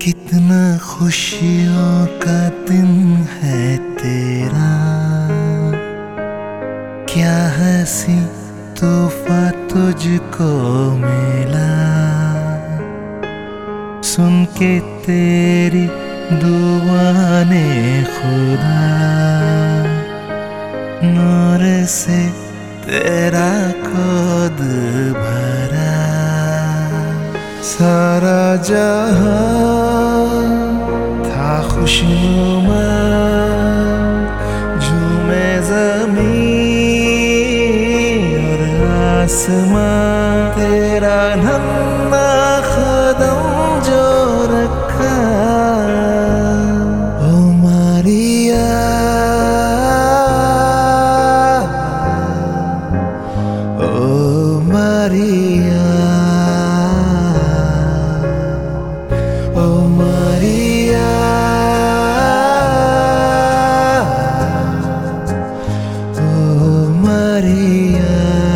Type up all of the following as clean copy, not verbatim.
कितना खुशियों का दिन है तेरा, क्या हंसी तोहफा तुझको मिला। सुन के तेरी दुआ ने खुदा, नूर से तेरा खुद भरा। सारा जहां था खुशनुमा, झूमे ज़मीन और आसमां। तेरा नन्हा कदम जो रखा, ओ मारिया, ओ मारिया, ओ मारिया, ओ मारिया।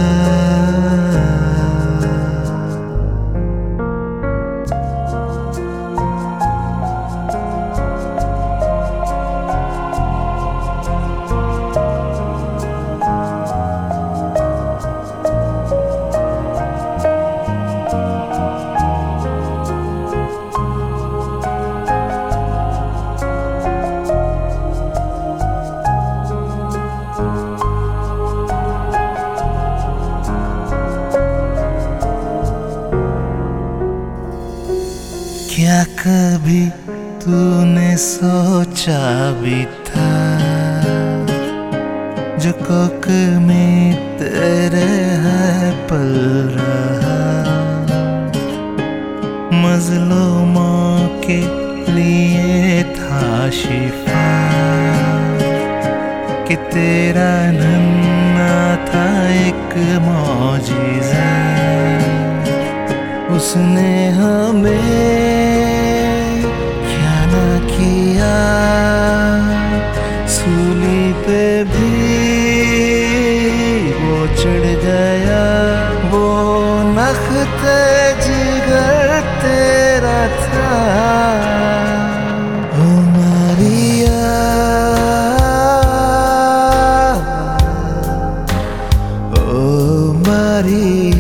क्या कभी तूने सोचा भी था, जो कोख में तेरे है पल रहा। मज़लूमों के लिए था शिफा, कि तेरा नन्हा था एक मौजिज़ा। उसने हमें क्या ना किया, सूली पे भी वो चढ़ गया। वो नख्ते जिगर तेरा था, ओ मारिया, ओ मारिया।